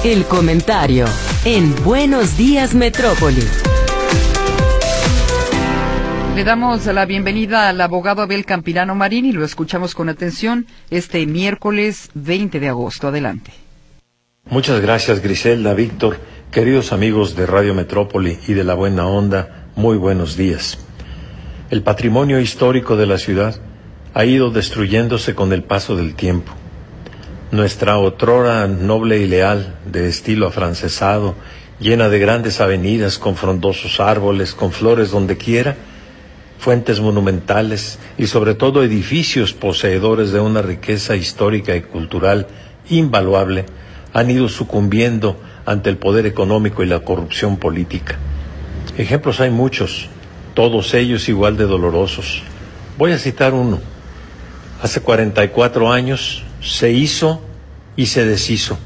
El comentario en Buenos Días Metrópoli. Le damos la bienvenida al abogado Abel Campirano Marín y lo escuchamos con atención este miércoles 20 de agosto. Adelante. Muchas gracias, Griselda, Víctor, queridos amigos de Radio Metrópoli y de La Buena Onda, muy buenos días. El patrimonio histórico de la ciudad ha ido destruyéndose con el paso del tiempo. Nuestra otrora noble y leal, de estilo afrancesado, llena de grandes avenidas con frondosos árboles, con flores donde quiera, fuentes monumentales y sobre todo edificios poseedores de una riqueza histórica y cultural invaluable, han ido sucumbiendo ante el poder económico y la corrupción política. Ejemplos hay muchos, todos ellos igual de dolorosos. Voy a citar uno. Hace 44 años se hizo y se deshizo.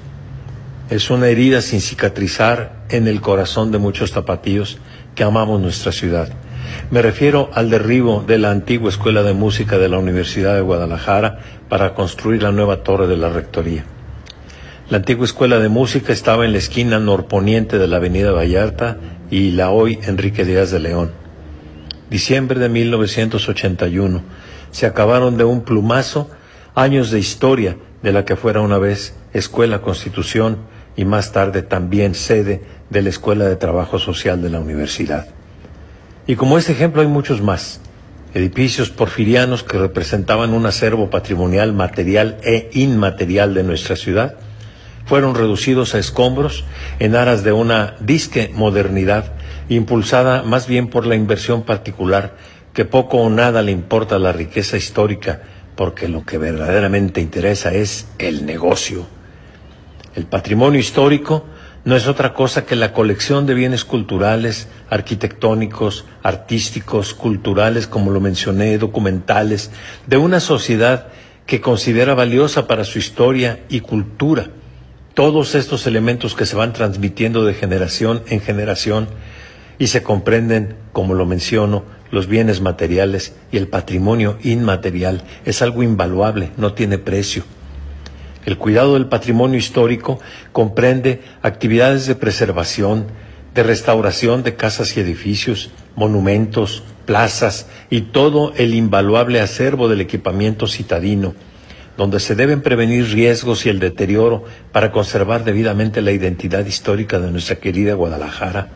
Es una herida sin cicatrizar en el corazón de muchos tapatíos que amamos nuestra ciudad. Me refiero al derribo de la antigua Escuela de Música de la Universidad de Guadalajara para construir la nueva torre de la Rectoría. La antigua Escuela de Música estaba en la esquina norponiente de la Avenida Vallarta y la hoy Enrique Díaz de León. Diciembre de 1981. Se acabaron de un plumazo años de historia de la que fuera una vez Escuela Constitución y más tarde también sede de la Escuela de Trabajo Social de la Universidad. Y como este ejemplo hay muchos más. Edificios porfirianos que representaban un acervo patrimonial material e inmaterial de nuestra ciudad fueron reducidos a escombros en aras de una disque modernidad impulsada más bien por la inversión particular que poco o nada le importa la riqueza histórica, porque lo que verdaderamente interesa es el negocio. El patrimonio histórico no es otra cosa que la colección de bienes culturales, arquitectónicos, artísticos, culturales, como lo mencioné, documentales, de una sociedad que considera valiosa para su historia y cultura. Todos estos elementos que se van transmitiendo de generación en generación y se comprenden, como lo menciono, los bienes materiales y el patrimonio inmaterial es algo invaluable, no tiene precio. El cuidado del patrimonio histórico comprende actividades de preservación, de restauración de casas y edificios, monumentos, plazas y todo el invaluable acervo del equipamiento citadino, donde se deben prevenir riesgos y el deterioro para conservar debidamente la identidad histórica de nuestra querida Guadalajara.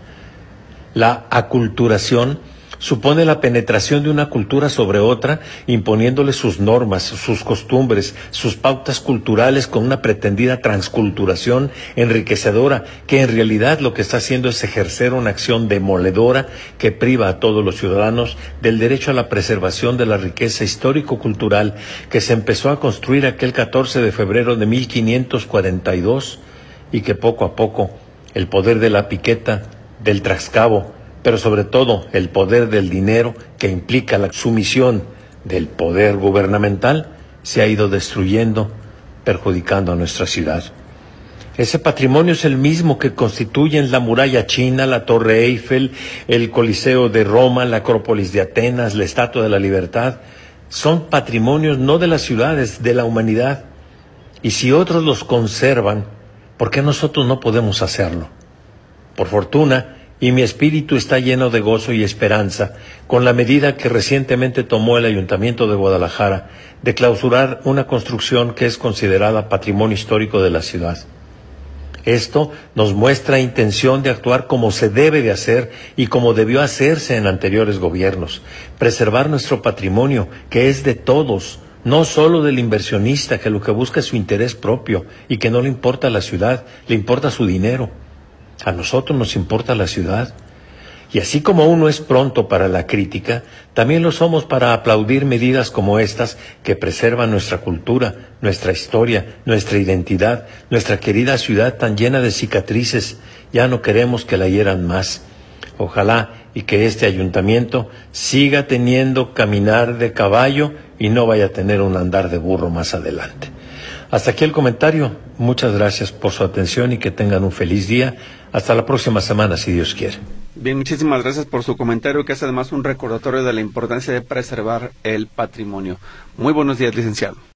La aculturación supone la penetración de una cultura sobre otra, imponiéndole sus normas, sus costumbres, sus pautas culturales con una pretendida transculturación enriquecedora, que en realidad lo que está haciendo es ejercer una acción demoledora que priva a todos los ciudadanos del derecho a la preservación de la riqueza histórico-cultural que se empezó a construir aquel 14 de febrero de 1542 y que poco a poco el poder de la piqueta, del trascabo, pero sobre todo el poder del dinero que implica la sumisión del poder gubernamental, se ha ido destruyendo, perjudicando a nuestra ciudad. Ese patrimonio es el mismo que constituyen la muralla china, la Torre Eiffel, el Coliseo de Roma, la Acrópolis de Atenas, la Estatua de la Libertad. Son patrimonios no de las ciudades, de la humanidad. Y si otros los conservan, ¿por qué nosotros no podemos hacerlo? Por fortuna, y mi espíritu está lleno de gozo y esperanza con la medida que recientemente tomó el Ayuntamiento de Guadalajara de clausurar una construcción que es considerada patrimonio histórico de la ciudad. Esto nos muestra intención de actuar como se debe de hacer y como debió hacerse en anteriores gobiernos, preservar nuestro patrimonio, que es de todos, no solo del inversionista que lo que busca es su interés propio y que no le importa la ciudad, le importa su dinero. A nosotros nos importa la ciudad. Y así como uno es pronto para la crítica, también lo somos para aplaudir medidas como estas que preservan nuestra cultura, nuestra historia, nuestra identidad, nuestra querida ciudad tan llena de cicatrices. Ya no queremos que la hieran más. Ojalá y que este ayuntamiento siga teniendo caminar de caballo y no vaya a tener un andar de burro más adelante. Hasta aquí el comentario. Muchas gracias por su atención y que tengan un feliz día. Hasta la próxima semana, si Dios quiere. Bien, muchísimas gracias por su comentario, que es además un recordatorio de la importancia de preservar el patrimonio. Muy buenos días, licenciado.